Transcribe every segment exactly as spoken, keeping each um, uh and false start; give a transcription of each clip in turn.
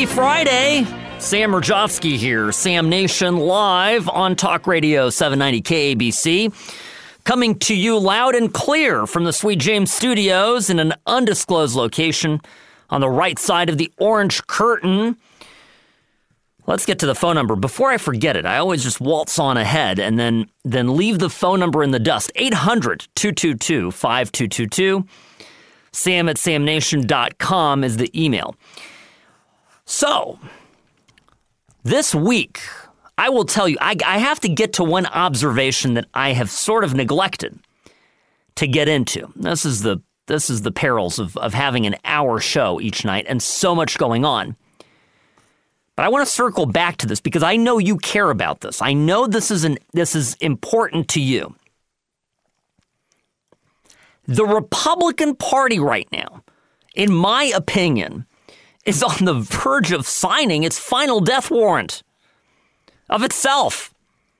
Friday. Sam Rajovsky here. Sam Nation live on Talk Radio seven ninety K A B C. Coming to you loud and clear from the Sweet James Studios in an undisclosed location on the right side of the orange curtain. Let's get to the phone number. Before I forget it, I always just waltz on ahead and then, then leave the phone number in the dust. eight hundred, two two two, five two two two. Sam at sam nation dot com is the email. So, this week, I will tell you, I, I have to get to one observation that I have sort of neglected to get into. This is the this is the perils of, of having an hour show each night and so much going on. But I want to circle back to this because I know you care about this. I know this is an this is important to you. The Republican Party right now, in my opinion, is on the verge of signing its final death warrant of itself.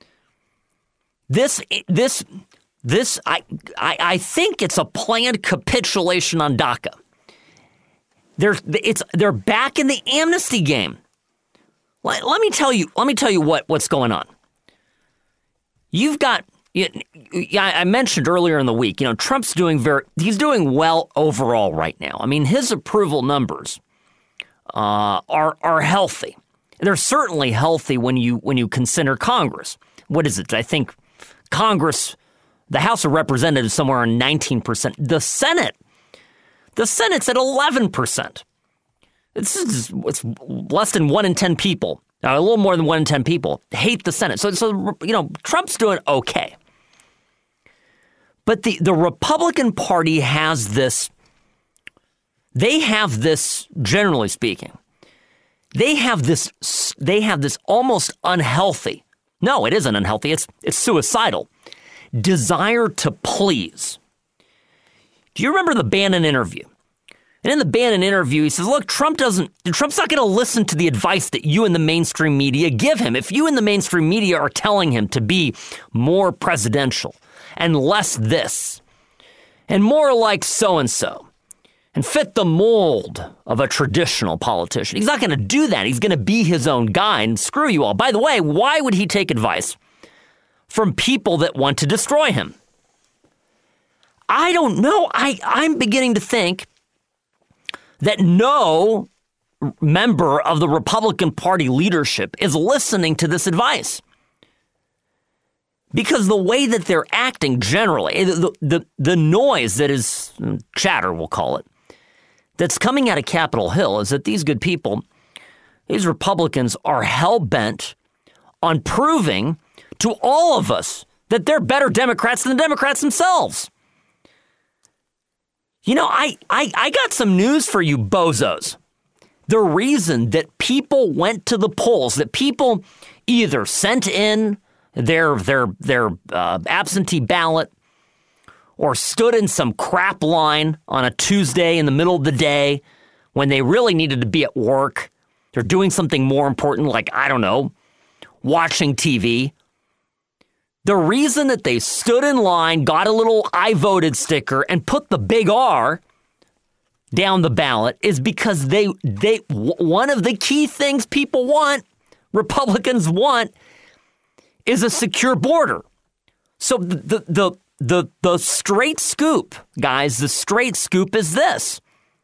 This, this, this, I, I, I think it's a planned capitulation on DACA. They're, it's, they're back in the amnesty game. Let, let me tell you, let me tell you what, what's going on. You've got, yeah, I mentioned earlier in the week, you know, Trump's doing very, he's doing well overall right now. I mean, his approval numbers Uh, are are healthy. They're certainly healthy when you when you consider Congress. What is it? I think Congress, the House of Representatives, somewhere on nineteen percent. The Senate, the Senate's at eleven percent. It's, it's it's less than one in ten people, uh, a little more than one in ten people hate the Senate. So so you know Trump's doing okay. But the the Republican Party has this. They have this, generally speaking, they have this, they have this almost unhealthy, no, it isn't unhealthy, it's it's suicidal, desire to please. Do you remember the Bannon interview? And in the Bannon interview, he says, look, Trump doesn't, Trump's not going to listen to the advice that you in the mainstream media give him. If you in the mainstream media are telling him to be more presidential and less this and more like so-and-so, and fit the mold of a traditional politician. He's not going to do that. He's going to be his own guy and screw you all. By the way, why would he take advice from people that want to destroy him? I don't know. I, I'm beginning to think that no member of the Republican Party leadership is listening to this advice. Because the way that they're acting generally, the, the, the noise that is chatter, we'll call it, that's coming out of Capitol Hill is that these good people, these Republicans are hell-bent on proving to all of us that they're better Democrats than the Democrats themselves. You know, I, I, I got some news for you bozos. The reason that people went to the polls, that people either sent in their, their, their uh, absentee ballot or stood in some crap line on a Tuesday in the middle of the day when they really needed to be at work. They're doing something more important like, I don't know, watching T V. The reason that they stood in line, got a little I voted sticker, and put the big R down the ballot is because they, they one of the key things people want, Republicans want, is a secure border. So the the, the The the straight scoop, guys, the straight scoop is this.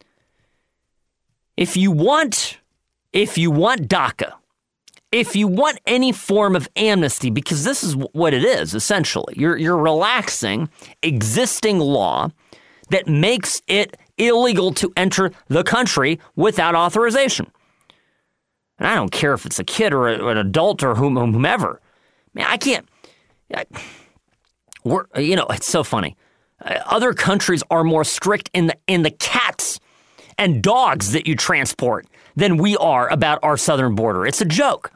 If you want, if you want DACA, if you want any form of amnesty, because this is what it is, essentially, you're you're relaxing existing law that makes it illegal to enter the country without authorization. And I don't care if it's a kid or, a, or an adult or whom, whomever. Man, I can't. I, We're, you know, it's so funny. Uh, other countries are more strict in the in the cats and dogs that you transport than we are about our southern border. It's a joke.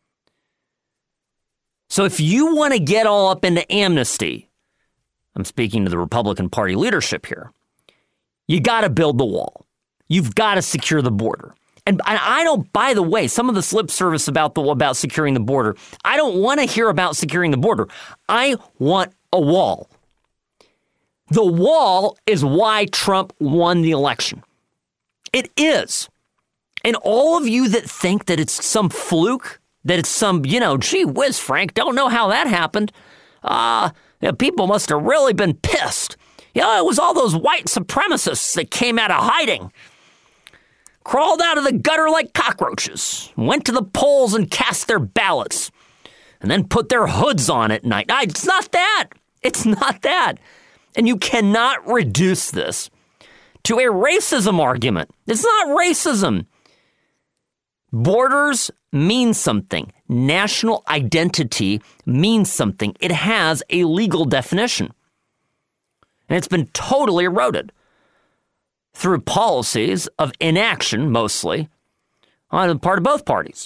So if you want to get all up into amnesty, I'm speaking to the Republican Party leadership here, you got to build the wall. You've got to secure the border. And I don't, by the way, some of the slip service about the about securing the border, I don't want to hear about securing the border. I want a wall. The wall is why Trump won the election. It is. And all of you that think that it's some fluke, that it's some, you know, gee whiz, Frank, don't know how that happened. Uh, yeah, people must have really been pissed. Yeah, it was all those white supremacists that came out of hiding. Crawled out of the gutter like cockroaches, went to the polls and cast their ballots, and then put their hoods on at night. No, it's not that. It's not that. And you cannot reduce this to a racism argument. It's not racism. Borders mean something. National identity means something. It has a legal definition. And it's been totally eroded through policies of inaction, mostly, on the part of both parties.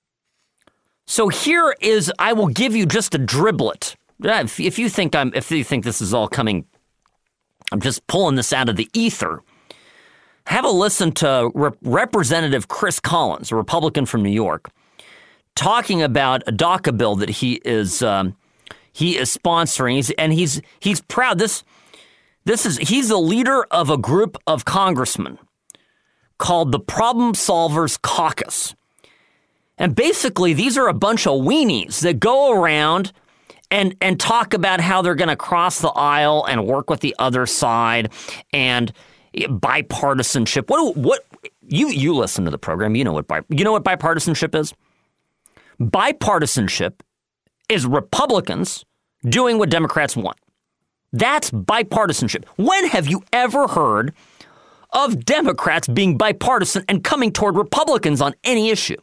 So here is, I will give you just a driblet. If, if you think I'm, if you think this is all coming, I'm just pulling this out of the ether. Have a listen to Rep- Representative Chris Collins, a Republican from New York, talking about a DACA bill that he is um, he is sponsoring, he's, and he's he's proud. This this is he's the leader of a group of congressmen called the Problem Solvers Caucus, and basically these are a bunch of weenies that go around and and talk about how they're going to cross the aisle and work with the other side and bipartisanship. What what you you listen to the program? You know what bi, you know what bipartisanship is. Bipartisanship is Republicans doing what Democrats want. That's bipartisanship. When have you ever heard of Democrats being bipartisan and coming toward Republicans on any issue?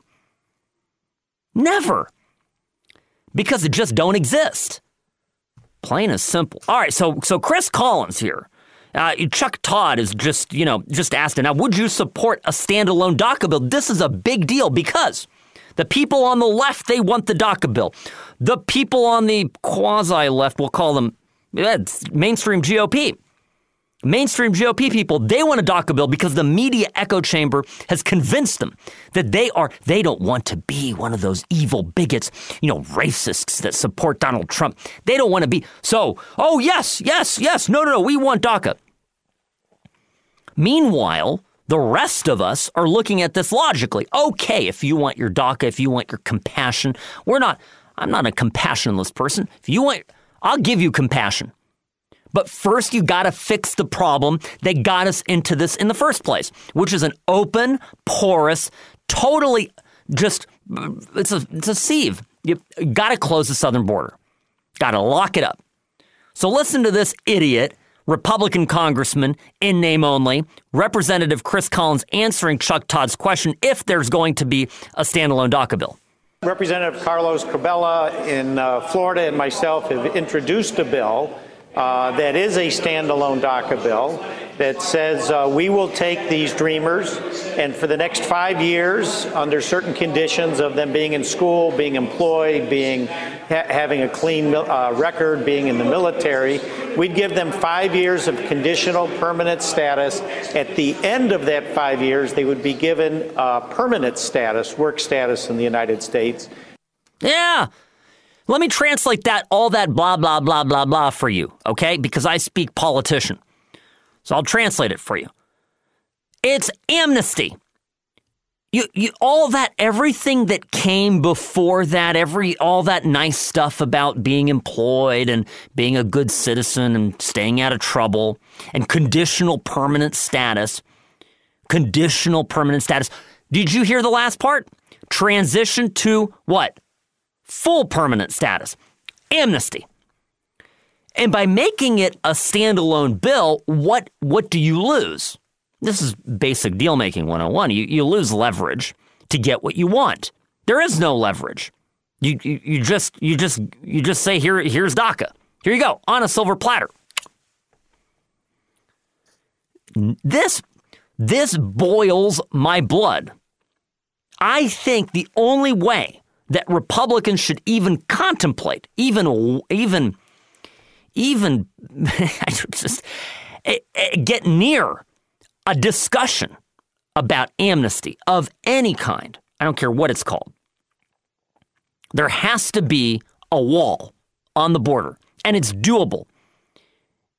Never. Because it just don't exist. Plain as simple. All right, so so Chris Collins here. Uh, Chuck Todd is just, you know, just asked him, now, would you support a standalone DACA bill? This is a big deal because the people on the left, they want the DACA bill. The people on the quasi-left, we'll call them yeah, mainstream G O P. Mainstream G O P people, they want a DACA bill because the media echo chamber has convinced them that they are, they don't want to be one of those evil bigots, you know, racists that support Donald Trump. They don't want to be. So, oh, yes, yes, yes. No, no, no. We want DACA. Meanwhile, the rest of us are looking at this logically. Okay, if you want your DACA, if you want your compassion, we're not, I'm not a compassionless person. If you want, I'll give you compassion. But first, you got to fix the problem that got us into this in the first place, which is an open, porous, totally just, it's a, it's a sieve. You got to close the southern border. Got to lock it up. So listen to this idiot, Republican congressman, in name only, Representative Chris Collins answering Chuck Todd's question if there's going to be a standalone DACA bill. Representative Carlos Curbelo in uh, Florida and myself have introduced a bill Uh, that is a standalone DACA bill that says uh, we will take these dreamers and for the next five years, under certain conditions of them being in school, being employed, being ha- having a clean uh, record, being in the military, we'd give them five years of conditional permanent status. At the end of that five years, they would be given uh, permanent status, work status in the United States. Yeah. Let me translate that, all that blah, blah, blah, blah, blah for you, okay? Because I speak politician. So I'll translate it for you. It's amnesty. You, you, all that, everything that came before that, every, all that nice stuff about being employed and being a good citizen and staying out of trouble and conditional permanent status, conditional permanent status. Did you hear the last part? Transition to what? Full permanent status, amnesty. And by making it a standalone bill, what what do you lose? This is basic deal-making one oh one. You, you lose leverage to get what you want. There is no leverage. You, you you just you just you just say here here's DACA. Here you go on a silver platter. This this boils my blood. I think the only way that Republicans should even contemplate, even, even, even just get near a discussion about amnesty of any kind. I don't care what it's called. There has to be a wall on the border, and it's doable.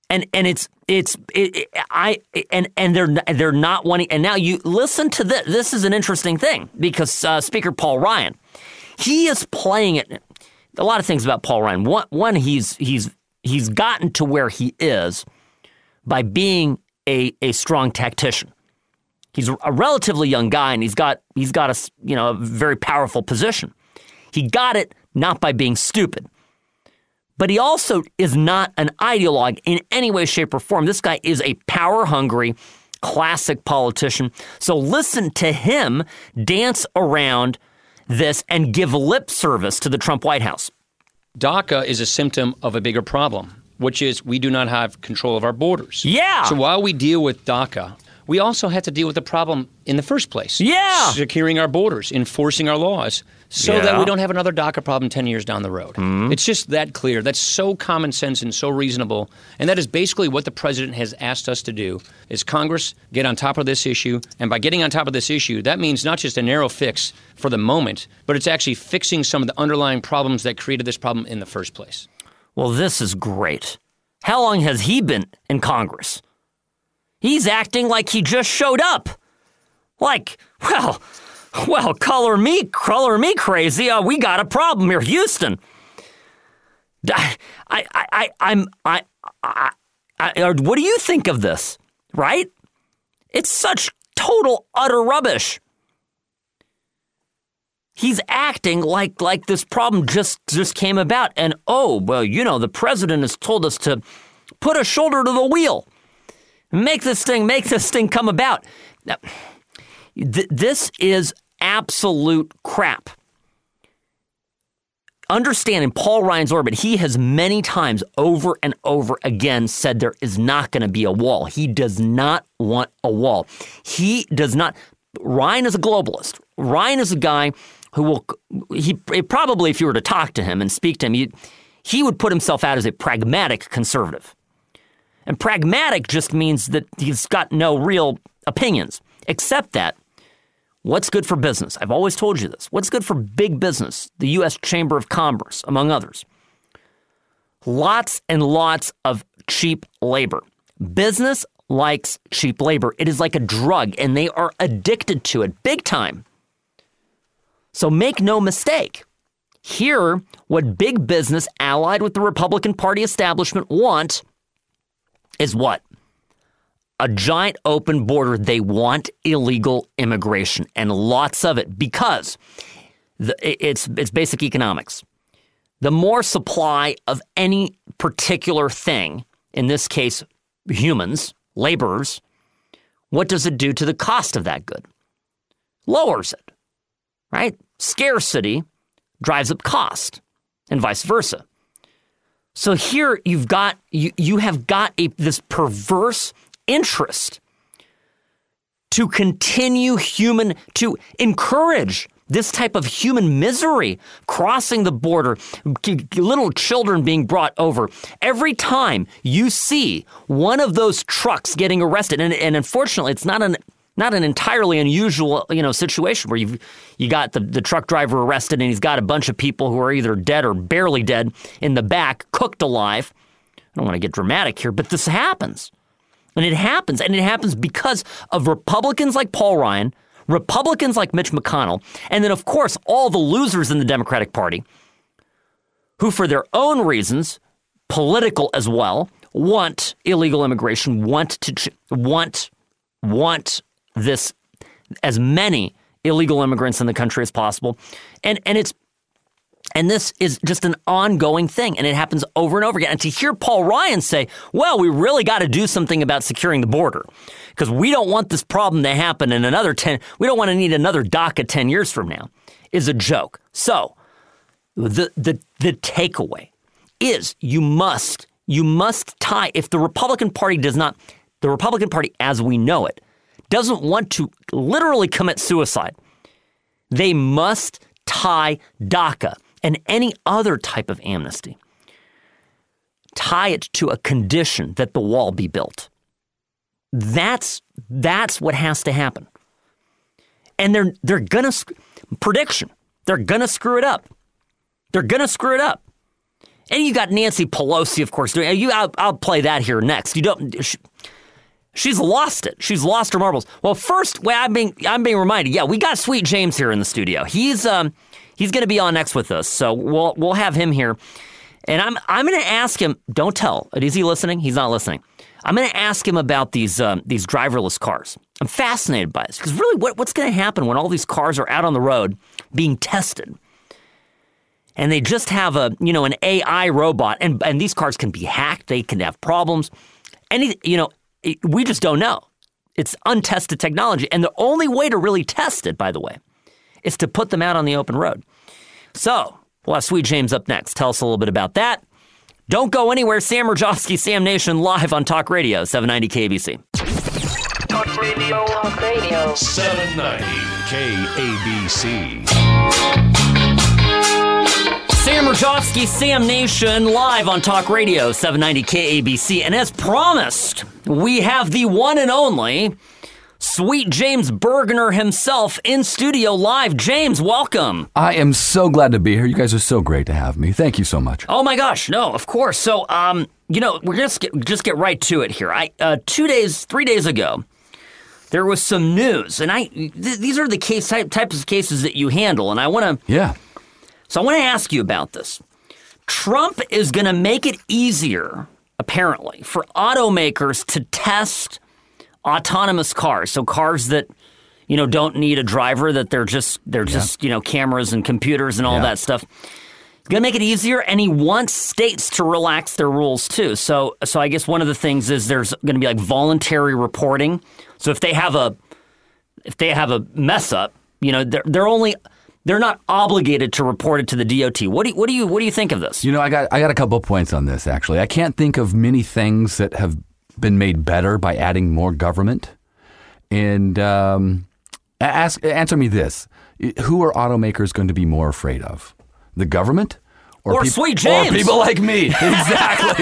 And and it's it's it, it, I and and they're they're not wanting. And now you listen to this. This is an interesting thing because uh, Speaker Paul Ryan, he is playing it. A lot of things about Paul Ryan. One, one he's he's he's gotten to where he is by being a a strong tactician. He's a relatively young guy, and he's got he's got a you know a very powerful position. He got it not by being stupid. But he also is not an ideologue in any way, shape, or form. This guy is a power-hungry, classic politician. So listen to him dance around this and give lip service to the Trump White House. DACA is a symptom of a bigger problem, which is we do not have control of our borders. Yeah. So while we deal with DACA, we also have to deal with the problem in the first place. Yeah. Securing our borders, enforcing our laws, so yeah. that we don't have another DACA problem ten years down the road. Mm-hmm. It's just that clear. That's so common sense and so reasonable. And that is basically what the president has asked us to do, is Congress get on top of this issue. And by getting on top of this issue, that means not just a narrow fix for the moment, but it's actually fixing some of the underlying problems that created this problem in the first place. Well, this is great. How long has he been in Congress? He's acting like he just showed up. Like, well, well, color me, color me crazy. Uh, we got a problem here, Houston. I, I, I, I'm, I, I, I, what do you think of this? Right? It's such total, utter rubbish. He's acting like like this problem just just came about, and oh, well, you know, the president has told us to put a shoulder to the wheel. Make this thing, make this thing come about. Now, th- this is absolute crap. Understand, in Paul Ryan's orbit, he has many times over and over again said there is not going to be a wall. He does not want a wall. He does not. Ryan is a globalist. Ryan is a guy who will, he probably, if you were to talk to him and speak to him, he, he would put himself out as a pragmatic conservative. And pragmatic just means that he's got no real opinions, except that what's good for business? I've always told you this. What's good for big business? The U S Chamber of Commerce, among others. Lots and lots of cheap labor. Business likes cheap labor. It is like a drug, and they are addicted to it big time. So make no mistake. Here, what big business allied with the Republican Party establishment want is what? A giant open border. They want illegal immigration, and lots of it, because the, it's it's basic economics. The more supply of any particular thing, in this case, humans, laborers, what does it do to the cost of that good? Lowers it, right? Scarcity drives up cost, and vice versa. So here you've got you you have got a this perverse interest to continue human to encourage this type of human misery, crossing the border, little children being brought over. Every time you see one of those trucks getting arrested, and, and unfortunately, it's not an not an entirely unusual, you know, situation where you've you got the, the truck driver arrested and he's got a bunch of people who are either dead or barely dead in the back, cooked alive. I don't want to get dramatic here, but this happens. And it happens. And it happens because of Republicans like Paul Ryan, Republicans like Mitch McConnell, and then, of course, all the losers in the Democratic Party who, for their own reasons, political as well, want illegal immigration, want to ch- want want this as many illegal immigrants in the country as possible. And and it's and this is just an ongoing thing, and it happens over and over again. And to hear Paul Ryan say, well, we really got to do something about securing the border because we don't want this problem to happen in another ten, we don't want to need another DACA ten years from now, is a joke. So the the the takeaway is you must you must tie, if the Republican Party does not, the Republican Party as we know it, doesn't want to literally commit suicide, they must tie DACA and any other type of amnesty, tie it to a condition that the wall be built. That's that's what has to happen. And they're they're gonna prediction. They're gonna screw it up. They're gonna screw it up. And you got Nancy Pelosi, of course, doing. You, I'll, I'll play that here next. You don't. She, she's lost it. She's lost her marbles. Well, first, well, I'm being I'm being reminded. Yeah, we got Sweet James here in the studio. He's um he's going to be on next with us, so we'll we'll have him here. And I'm I'm going to ask him. Don't tell. Is he listening? He's not listening. I'm going to ask him about these um, these driverless cars. I'm fascinated by this because really, what, what's going to happen when all these cars are out on the road being tested, and they just have a you know an A I robot, and and these cars can be hacked, they can have problems, any you know it, we just don't know. It's untested technology, and the only way to really test it, by the way, is to put them out on the open road. So we'll have Sweet James up next. Tell us a little bit about that. Don't go anywhere. Sam Rajovsky, Sam Nation, live on Talk Radio, seven ninety K A B C. Talk Radio. Talk Radio. seven ninety K A B C. Sam Rajovsky, Sam Nation, live on Talk Radio, seven ninety K A B C. And as promised, we have the one and only Sweet James Bergener himself in studio live. James, welcome. I am so glad to be here. You guys are so great to have me. Thank you so much. Oh my gosh, no, of course. So, um, you know, we're gonna get, just get right to it here. I uh, two days, three days ago, there was some news, and I th- these are the case type, types of cases that you handle, and I want to. Yeah. So I want to ask you about this. Trump is going to make it easier, apparently, for automakers to test autonomous cars. So cars that, you know, don't need a driver, that they're just they're yeah. just, you know, cameras and computers and all yeah. that stuff. He's going to make it easier, and he wants states to relax their rules too. So so I guess one of the things is there's going to be like voluntary reporting. So if they have a if they have a mess up, you know, they're they're only they're not obligated to report it to the D O T. What do you, what do you what do you think of this? You know, I got I got a couple of points on this actually. I can't think of many things that have been made better by adding more government. And um, ask answer me this: who are automakers going to be more afraid of? The government? Or, or peop- Sweet James. Or people like me. Exactly.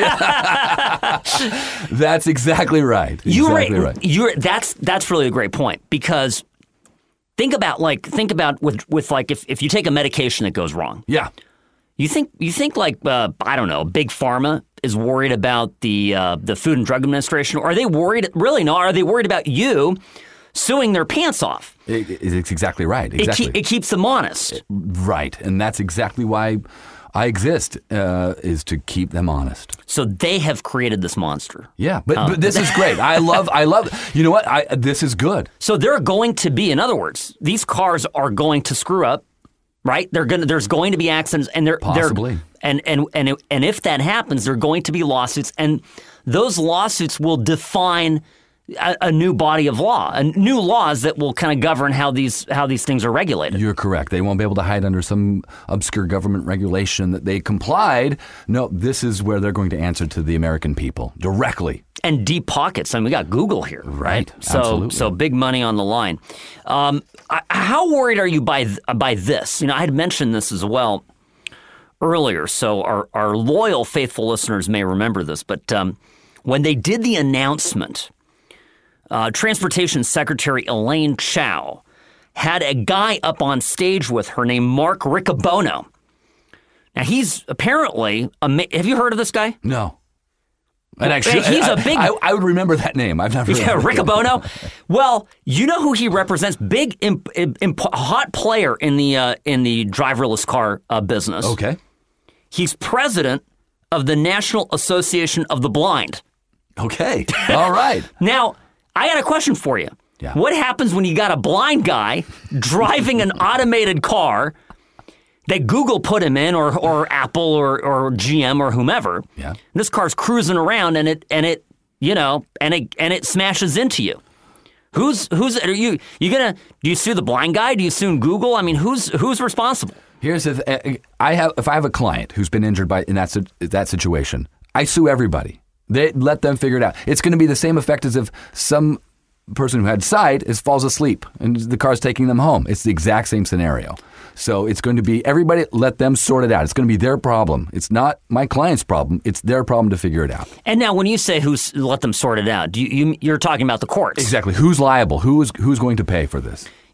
That's exactly right. You exactly right. You're, that's that's really a great point, because think about like think about with with like if, if you take a medication that goes wrong. Yeah. You think you think like uh, I don't know, Big Pharma is worried about the uh, the Food and Drug Administration, or are they worried? Really, no. Are they worried about you suing their pants off? It, it's exactly right. Exactly. It, ke- it keeps them honest. Right, and that's exactly why I exist, uh, is to keep them honest. So they have created this monster. Yeah, but, um, but this is great. I love, I love. You know what? I, this is good. So they're going to be, in other words, these cars are going to screw up. Right, they're going. There's going to be accidents, and they're possibly. They're, and and and and if that happens, there are going to be lawsuits, and those lawsuits will define a, a new body of law, and new laws that will kind of govern how these how these things are regulated. You're correct. They won't be able to hide under some obscure government regulation that they complied. No, this is where they're going to answer to the American people directly. And deep pockets. I mean, we got Google here, right? Right. So, absolutely. so big money on the line. Um, how worried are you by th- by this? You know, I had mentioned this as well earlier, so our, our loyal, faithful listeners may remember this. But um, when they did the announcement, uh, Transportation Secretary Elaine Chao had a guy up on stage with her named Mark Riccobono. Now, he's apparently a ma- have you heard of this guy? No. And actually, he's I, a big. I, I would remember that name. I've never. Yeah, Riccobono. Well, you know who he represents? Big, imp, imp, hot player in the uh, in the driverless car uh, business. Okay. He's president of the National Association of the Blind. Okay. All right. Now, I got a question for you. Yeah. What happens when you got a blind guy driving an automated car that Google put him in, or or Apple or, or G M or whomever? Yeah. And this car's cruising around, and it and it you know and it and it smashes into you. Who's who's are you you gonna do you sue the blind guy? Do you sue Google? I mean, who's who's responsible? Here's the th- I have if I have a client who's been injured by in that that situation, I sue everybody. They let them figure it out. It's going to be the same effect as if some person who had sight is falls asleep and the car's taking them home. It's the exact same scenario. So it's going to be everybody let them sort it out. It's going to be their problem. It's not my client's problem. It's their problem to figure it out. And now when you say who's let them sort it out, do you, you, you're talking about the courts. Exactly. Who's liable? Who is who's going to pay for this?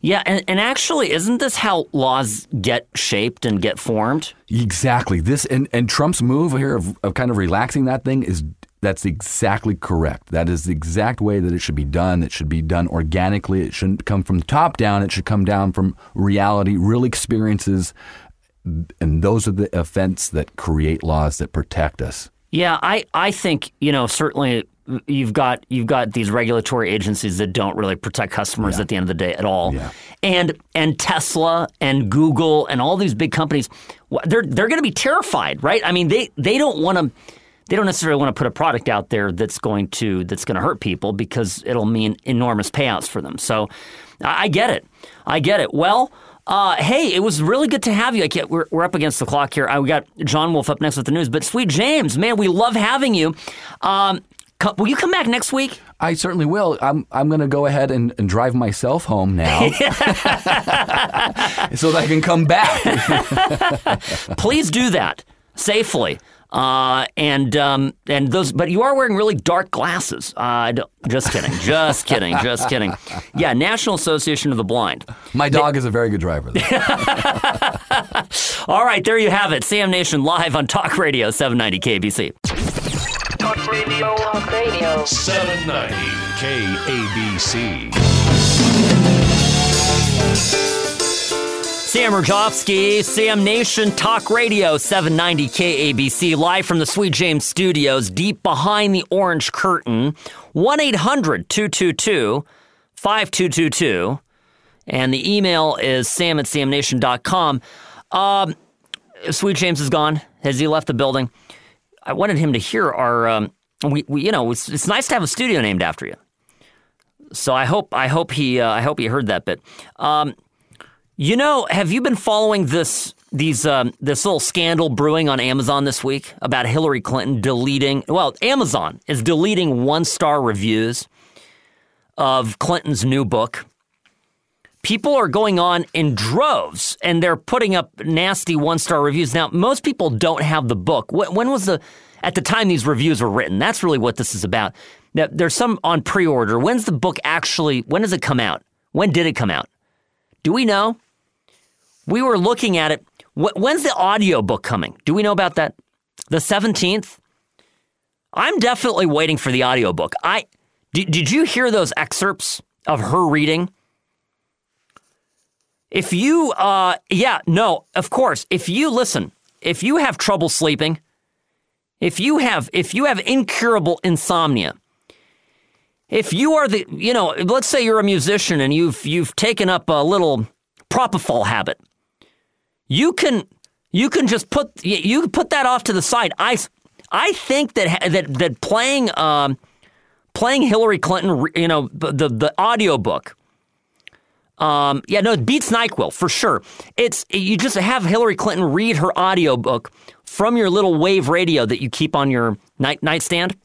Yeah, and, and actually, isn't this how laws get shaped and get formed? Exactly. This and, and Trump's move here of, of kind of relaxing that thing is that's exactly correct. That is the exact way that it should be done. It should be done organically. It shouldn't come from the top down. It should come down from reality, real experiences, and those are the events that create laws that protect us. Yeah, I, I think, you know, certainly you've got you've got these regulatory agencies that don't really protect customers Yeah. at the end of the day at all. Yeah. And and Tesla and Google and all these big companies, they're they're going to be terrified, right? I mean, they they don't want to they don't necessarily want to put a product out there that's going to that's going to hurt people because it'll mean enormous payouts for them. So I, I get it. I get it. Well, Uh, hey, it was really good to have you. I can't, we're, we're up against the clock here. Uh, we got John Wolf up next with the news. But Sweet James, man, we love having you. Um, co- will you come back next week? I certainly will. I'm I'm going to go ahead and, and drive myself home now so that I can come back. Please do that safely. Uh, and um, and those, but you are wearing really dark glasses. Uh, I don't, just kidding, just kidding, just kidding. Yeah, National Association of the Blind. My dog is a very good driver, though. All right, there you have it. Sam Nation live on Talk Radio seven ninety K B C. Talk Radio. Talk Radio. seven ninety K A B C. Sam Rajovsky, Sam Nation, Talk Radio, seven ninety K A B C, live from the Sweet James Studios, deep behind the orange curtain, one eight hundred two two two five two two two, and the email is sam at sam nation dot com. Um, Sweet James is gone. Has he left the building? I wanted him to hear our, um, we, we, you know, it's, it's nice to have a studio named after you. So I hope, I hope he, uh, I hope he heard that bit. Um, You know, have you been following this these um, this little scandal brewing on Amazon this week about Hillary Clinton deleting? Well, Amazon is deleting one-star reviews of Clinton's new book. People are going on in droves, and they're putting up nasty one-star reviews. Now, most people don't have the book. When was the at the time these reviews were written? That's really what this is about. Now, there's some on pre-order. When's the book actually? When does it come out? When did it come out? Do we know? We were looking at it. When's the audio book coming? Do we know about that? The seventeenth? I'm definitely waiting for the audio book. I did, did you hear those excerpts of her reading? If you, uh, yeah, no, of course. If you listen, if you have trouble sleeping, if you have, if you have incurable insomnia, if you are the, you know, let's say you're a musician and you've you've taken up a little propofol habit, you can you can just put you can put that off to the side. I I think that that that playing um, playing Hillary Clinton, you know, the the audio book. Um, yeah, no, it beats NyQuil for sure. It's you just have Hillary Clinton read her audio book from your little wave radio that you keep on your night nightstand.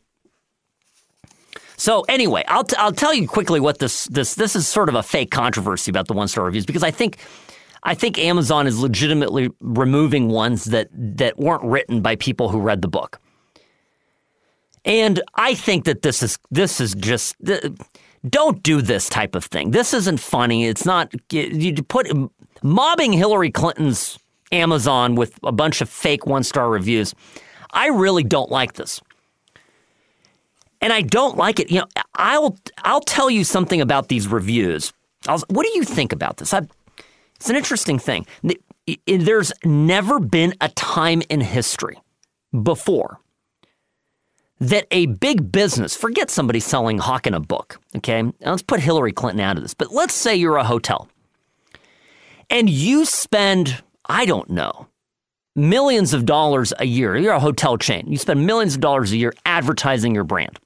So anyway, I'll t- I'll tell you quickly what this this this is sort of a fake controversy about the one star reviews, because I think I think Amazon is legitimately removing ones that that weren't written by people who read the book, and I think that this is this is just don't do this type of thing. This isn't funny. It's not you put mobbing Hillary Clinton's Amazon with a bunch of fake one star reviews. I really don't like this. And I don't like it. You know, I'll I'll tell you something about these reviews. I'll, what do you think about this? I, it's an interesting thing. There's never been a time in history before that a big business, forget somebody selling hawking a book, okay? Now let's put Hillary Clinton out of this. But let's say you're a hotel and you spend, I don't know, millions of dollars a year. You're a hotel chain. You spend millions of dollars a year advertising your brand.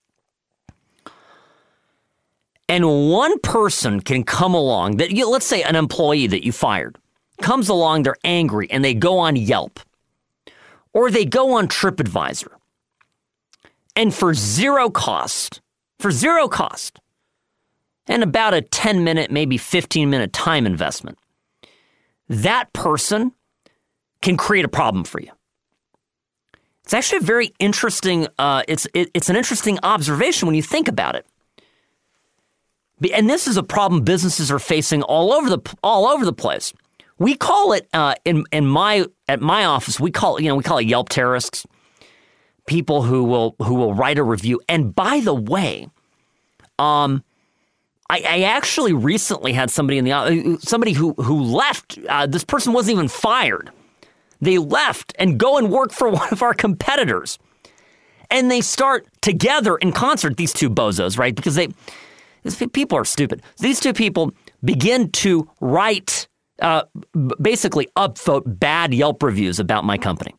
And one person can come along, that you, let's say an employee that you fired, comes along, they're angry, and they go on Yelp, or they go on TripAdvisor, and for zero cost, for zero cost, and about a ten minute, maybe fifteen minute time investment, that person can create a problem for you. It's actually a very interesting, uh, it's it, it's an interesting observation when you think about it. And this is a problem businesses are facing all over the all over the place. We call it uh, in in my at my office. We call it, you know we call it Yelp terrorists. People who will who will write a review. And by the way, um, I, I actually recently had somebody in the somebody who who left. Uh, this person wasn't even fired. They left and go and work for one of our competitors, and they start together in concert. These two bozos, right? Because they these people are stupid. These two people begin to write, uh, basically upvote bad Yelp reviews about my company.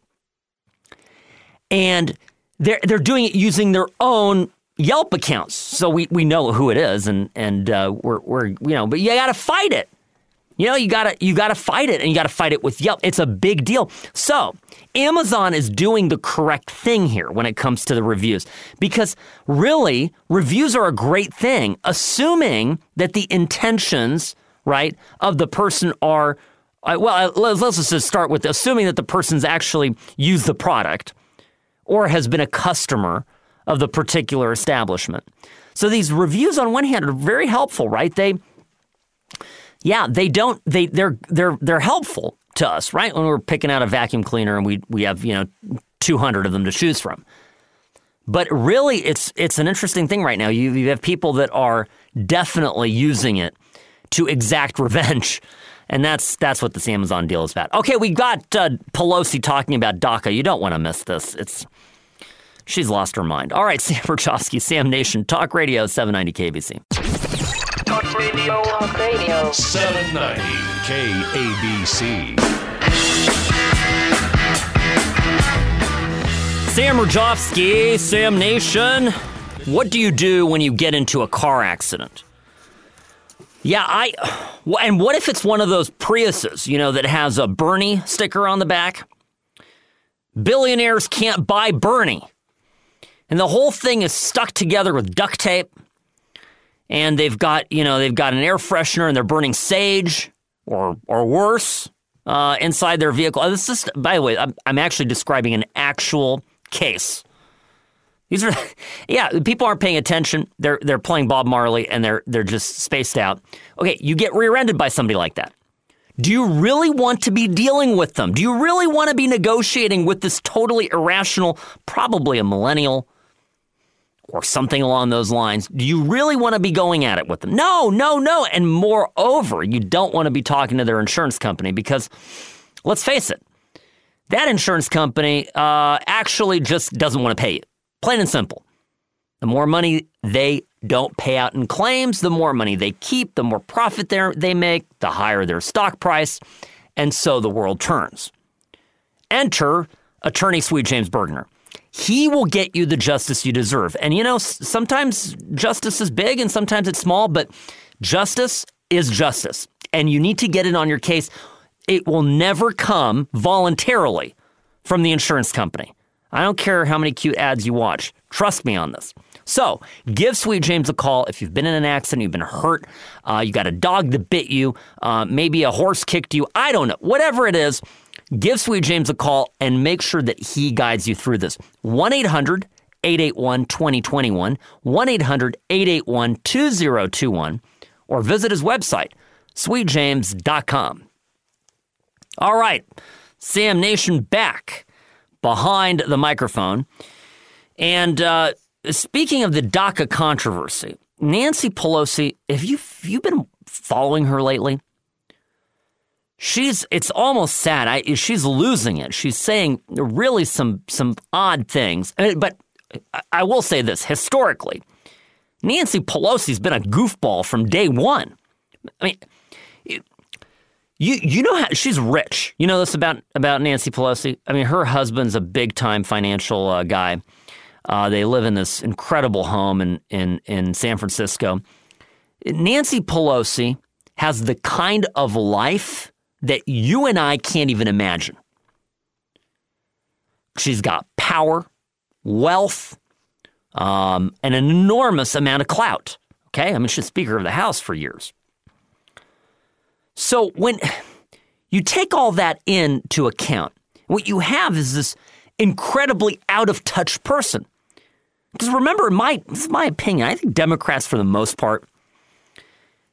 And they're they're doing it using their own Yelp accounts, so we, we know who it is, and and uh, we're we're you know, but you got to fight it. You know, you gotta you gotta fight it, and you gotta fight it with Yelp. It's a big deal. So Amazon is doing the correct thing here when it comes to the reviews, because really reviews are a great thing, assuming that the intentions, right, of the person are uh, well. Let's, let's just start with assuming that the person's actually used the product or has been a customer of the particular establishment. So these reviews on one hand are very helpful, right? They, yeah, they don't, they, they're, they're, they're helpful to us, right? When we're picking out a vacuum cleaner and we, we have, you know, two hundred of them to choose from. But really it's, it's an interesting thing right now. You, you have people that are definitely using it to exact revenge. And that's that's what this Amazon deal is about. Okay, we got uh, Pelosi talking about DACA. You don't want to miss this. It's she's lost her mind. All right, Sam Rajovsky, Sam Nation, Talk Radio, seven ninety K B C. Talk Radio. Talk Radio. seven ninety K A B C. Sam Rajovsky, Sam Nation. What do you do when you get into a car accident? Yeah, I, and what if it's one of those Priuses, you know, that has a Bernie sticker on the back? Billionaires can't buy Bernie. And the whole thing is stuck together with duct tape. And they've got, you know, they've got an air freshener and they're burning sage or or worse uh, inside their vehicle. This is, by the way, I'm, I'm actually describing an actual case. These are, yeah, people aren't paying attention. They're they're playing Bob Marley and they're they're just spaced out. Okay, you get rear-ended by somebody like that. Do you really want to be dealing with them? Do you really want to be negotiating with this totally irrational, probably a millennial or something along those lines? Do you really want to be going at it with them? No, no, no. And moreover, you don't want to be talking to their insurance company because, let's face it, that insurance company uh, actually just doesn't want to pay you. Plain and simple. The more money they don't pay out in claims, the more money they keep, the more profit they make, the higher their stock price, and so the world turns. Enter attorney Sweet James Bergner. He will get you the justice you deserve. And you know, sometimes justice is big and sometimes it's small, but justice is justice. And you need to get it on your case. It will never come voluntarily from the insurance company. I don't care how many cute ads you watch. Trust me on this. So give Sweet James a call if you've been in an accident, you've been hurt, uh, you got a dog that bit you, uh, maybe a horse kicked you. I don't know. Whatever it is, give Sweet James a call and make sure that he guides you through this. one eight hundred eight eight one two zero two one, one eight hundred eight eight one two zero two one, or visit his website, sweet james dot com. All right, Sam Nation back behind the microphone. And uh, speaking of the DACA controversy, Nancy Pelosi, have you, have you been following her lately? She's, it's almost sad. I, she's losing it. She's saying really some, some odd things. I mean, but I will say this, historically, Nancy Pelosi's been a goofball from day one. I mean, You you know how she's rich. You know this about, about Nancy Pelosi? I mean, her husband's a big-time financial uh, guy. Uh, they live in this incredible home in, in, in San Francisco. Nancy Pelosi has the kind of life that you and I can't even imagine. She's got power, wealth, um, and an enormous amount of clout. Okay? I mean, she's Speaker of the House for years. So when you take all that into account, what you have is this incredibly out-of-touch person. Because remember, my, this is my opinion, I think Democrats, for the most part,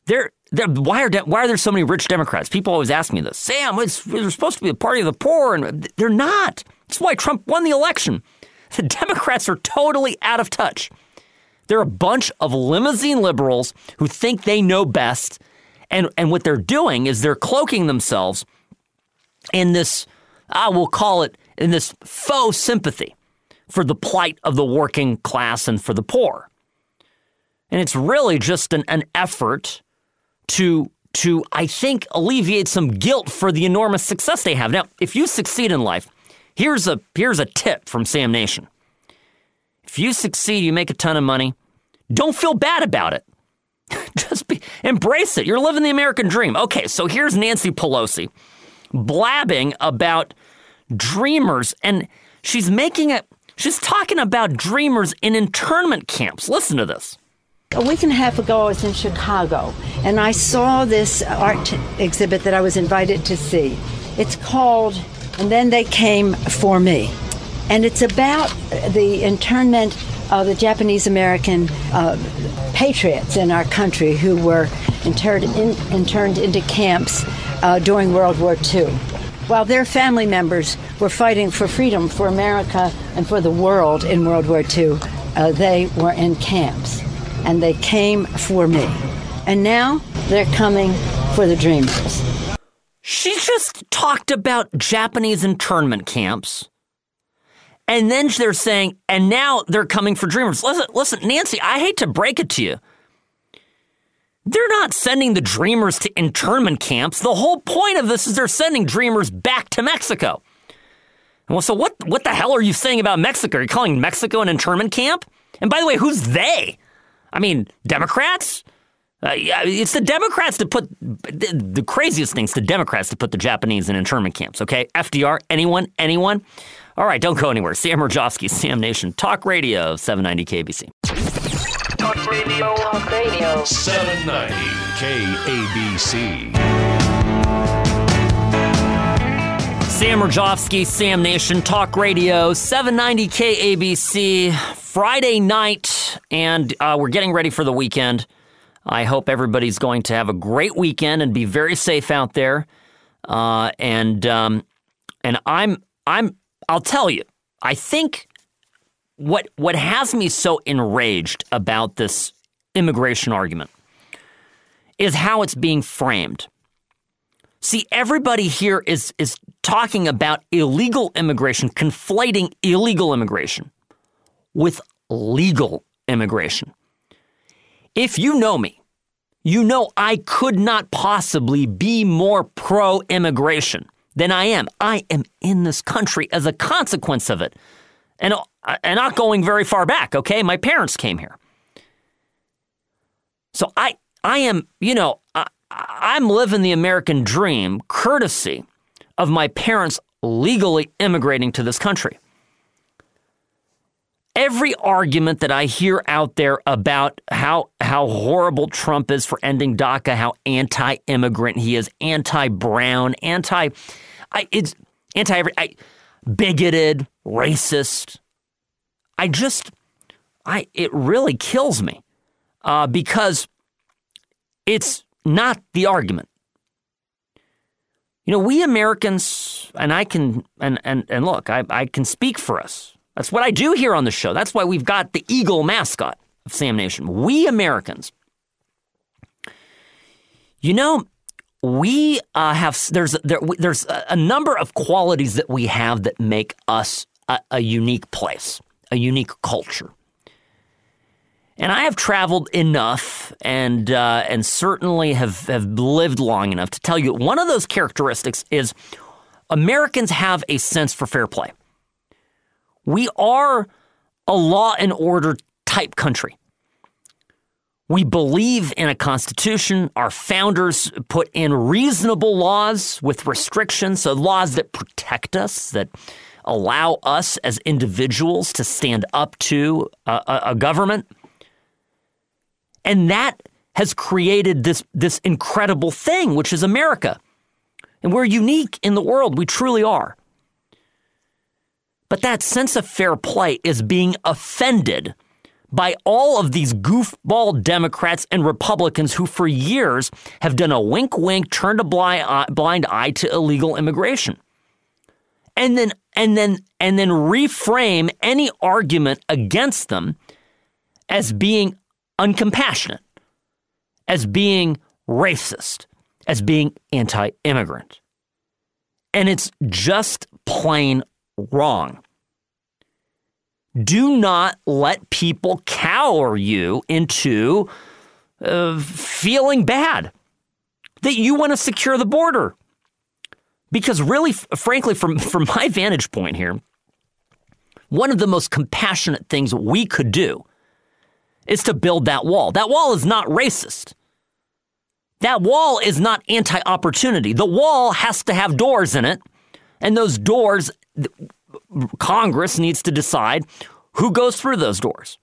They're, they're, why, are de- why are there so many rich Democrats? People always ask me this. Sam, it's, we're supposed to be a party of the poor, and they're not. That's why Trump won the election. The Democrats are totally out of touch. They're a bunch of limousine liberals who think they know best, and, and what they're doing is they're cloaking themselves in this, I will call it, in this faux sympathy for the plight of the working class and for the poor. And it's really just an, an effort to, to, I think, alleviate some guilt for the enormous success they have. Now, if you succeed in life, here's a here's a tip from Sam Nation. If you succeed, you make a ton of money, don't feel bad about it. Just be, embrace it. You're living the American dream. Okay, so here's Nancy Pelosi blabbing about dreamers, and she's making it, she's talking about dreamers in internment camps. Listen to this. A week and a half ago, I was in Chicago, and I saw this art exhibit that I was invited to see. It's called And Then They Came For Me. And it's about the internment of the Japanese-American uh, patriots in our country who were interred in, interned into camps uh, during World War Two. While their family members were fighting for freedom for America and for the world in World War Two, uh, they were in camps. And they came for me. And now they're coming for the dreamers. She just talked about Japanese internment camps. And then they're saying, and now they're coming for dreamers. Listen, listen, Nancy, I hate to break it to you. They're not sending the dreamers to internment camps. The whole point of this is they're sending dreamers back to Mexico. Well, so what, what the hell are you saying about Mexico? Are you calling Mexico an internment camp? And by the way, who's they? I mean, Democrats? Uh, yeah, it's the Democrats that put, the, the craziest things, the Democrats that put the Japanese in internment camps, okay? F D R, anyone, anyone? All right, don't go anywhere. Sam Rajovsky, Sam Nation, Talk Radio, seven ninety K B C. Talk Radio. Talk Radio. seven ninety K A B C. Sam Rajovsky, Sam Nation, Talk Radio, seven ninety K A B C. Friday night, and uh, we're getting ready for the weekend. I hope everybody's going to have a great weekend and be very safe out there. Uh, and um, and I'm I'm I'll tell you, I think what what has me so enraged about this immigration argument is how it's being framed. See, everybody here is is talking about illegal immigration, conflating illegal immigration with legal immigration. If you know me, you know I could not possibly be more pro-immigration than I am. I am in this country as a consequence of it. And, and not going very far back, okay? My parents came here. So I I am, you know, I, I'm living the American dream courtesy of my parents legally immigrating to this country. Every argument that I hear out there about how how horrible Trump is for ending DACA, how anti-immigrant he is, anti-brown, anti, I, it's anti-every, I, bigoted, racist. I just, I it really kills me uh, because it's not the argument. You know, we Americans, and I can, and and and look, I I can speak for us. That's what I do here on the show. That's why we've got the eagle mascot of Sam Nation. We Americans, you know, we uh, have, there's there, there's a number of qualities that we have that make us a, a unique place, a unique culture. And I have traveled enough and uh, and certainly have, have lived long enough to tell you one of those characteristics is Americans have a sense for fair play. We are a law and order type country. We believe in a constitution. Our founders put in reasonable laws with restrictions, so laws that protect us, that allow us as individuals to stand up to a, a, a government. And that has created this, this incredible thing, which is America. And we're unique in the world. We truly are. But that sense of fair play is being offended by all of these goofball Democrats and Republicans who for years have done a wink-wink, turned a blind eye, blind eye to illegal immigration. And then, and then, and then reframe any argument against them as being uncompassionate, as being racist, as being anti-immigrant. And it's just plain wrong. Do not let people cower you into uh, feeling bad that you want to secure the border. Because really, f- frankly, from, from my vantage point here, one of the most compassionate things we could do is to build that wall. That wall is not racist. That wall is not anti-opportunity. The wall has to have doors in it, and those doors, Congress needs to decide who goes through those doors.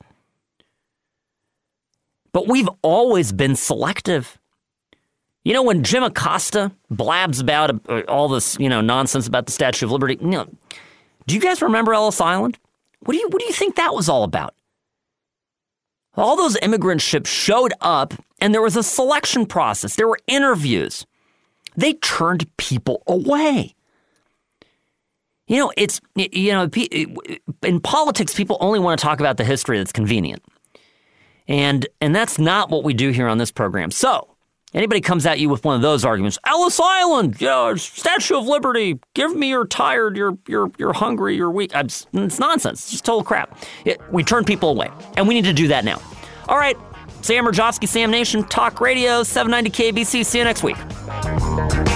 But we've always been selective. You know, when Jim Acosta blabs about all this, you know, nonsense about the Statue of Liberty, you know, do you guys remember Ellis Island? What do you what do you think that was all about? All those immigrant ships showed up, and there was a selection process. There were interviews. They turned people away. You know, it's, you know, in politics, people only want to talk about the history that's convenient. And and that's not what we do here on this program. So, anybody comes at you with one of those arguments, Ellis Island, you know, Statue of Liberty, give me you're tired, you're you're you're hungry, you're weak. It's nonsense. It's just total crap. It, we turn people away, and we need to do that now. All right, Sam Rajovsky, Sam Nation, Talk Radio, seven ninety K A B C. See you next week.